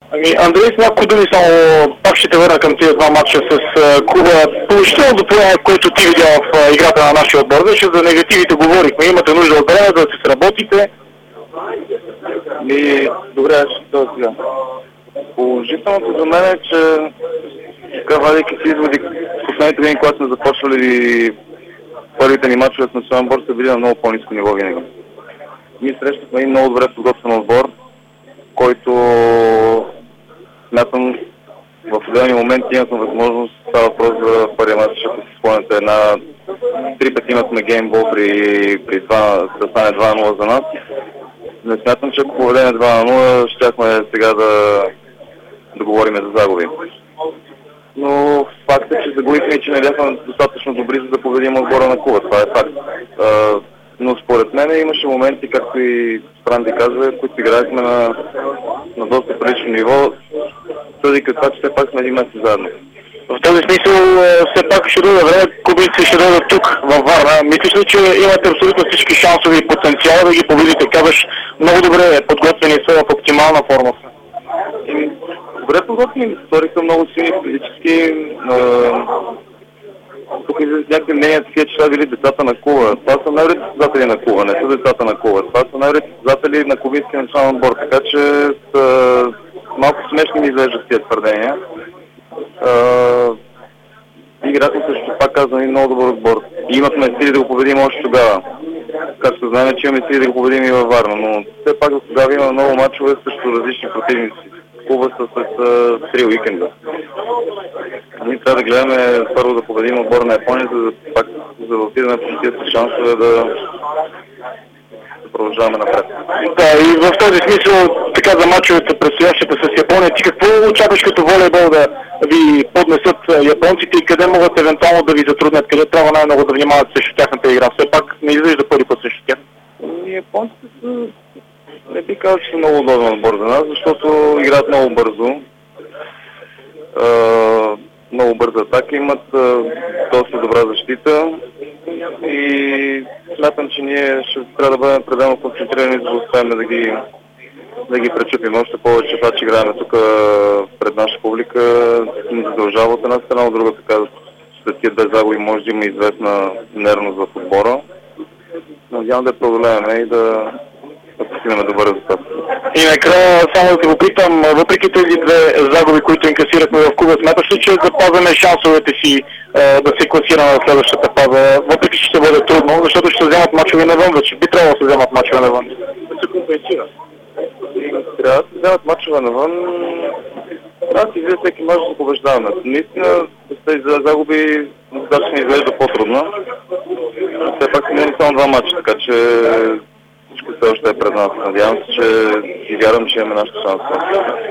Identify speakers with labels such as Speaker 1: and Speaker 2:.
Speaker 1: Андрей, с няколко думи само пак ще те върна към тези два матча с клуба. Положителното положение, което ти видя в играта на нашия отбор, защото за негативите говорихме. Имате нужда от време да се сработите.
Speaker 2: Добре, аз ще това сега. Положителното за мен е, че така вадейки си изводи в последните години, когато сме започвали първите ни мачове с национален отбор, са били на много по-ниско ниво винаги. Ние срещахме и много добре подготвен отбор, който смятам в отделни моменти имахме възможност, става въпрос за първия мач, ако си спомняте, 3 пъти имахме геймбол при това да стане 2-0 за нас. Не смятам, че ако поведеме 2-0, щяхме сега да говорим за загуби. Но факт е, че загубихме и че не бяхме достатъчно добри, за да победим отбора на клуба. Това е факт. Но според мен имаше моменти, както и Франди каза, които играехме на доста прилично ниво, съди като това, че все пак сме един месец заедно.
Speaker 1: В този смисъл все пак ще дойде време, клубите ще дойдат тук, във Варна. Мислиш ли, че имате абсолютно всички шансове и потенциал да ги победите? Казваш, много добре подготвени са в оптимална форма.
Speaker 2: Добре подготвени, стори са много силни физически. Тук излизат някакви мнения такива, че са били децата на клуба. Това са най-добрите създатели на клуба, не са децата на клуба. Това са най-добрите създатели на клубинския национален отбор, така че малко смешни ми изглеждат тези твърдения. Играхме също, пак казвам, и много добър отбор. И имахме сили да го победим още тогава. Както знаем, че имаме сили да го победим и във Варна, но все пак тогава има много мачове срещу различни противници. Клуба са след 3 уикенда. Ние трябва да гледаме първо да победим отбора на Япония, за да отидем по тези шансове да продължаваме напред.
Speaker 1: Да, и в този смисъл, така за мачовете предстоящите с Япония, ти какво очакваш като волейбол да ви поднесат японците и къде могат евентуално да ви затруднят, къде трябва най-много да внимават срещу тяхната игра? Все пак не излиза първи път срещу тях.
Speaker 2: Японците са... Не би казал, че са много удобен отбор за нас, защото играят много бързо. Много бърза атака, имат доста добра защита и смятам, че ние ще трябва да бъдем пределно концентрирани, за да успеем да ги пречупим. Още повече това, че играем тук пред наша публика, ни задължава от една страна, от друга така, след тия 2 загуби може да има известна нервност в отбора. Надявам да преодолеем и да постигнем добър резултат.
Speaker 1: И накрая само да те попитам, въпреки тези 2 загуби, които инкасирахме в клуба, смяташ ли, че запазваме шансовете си да се класираме в следващата фаза, въпреки че ще бъде трудно, защото ще се вземат мачове навън вече. Би трябвало да се вземат мачове навън.
Speaker 2: Да се компенсира. Трябва да се вземат мачове навън. Трябва да си вие всеки мач да побеждаваме. Наистина, с тези загуби задача ни изглежда по-трудно. Все пак сме само 2 мача, така че всичко все още е пред нас. Надявам се, че и вярвам, че имаме нашата шанса.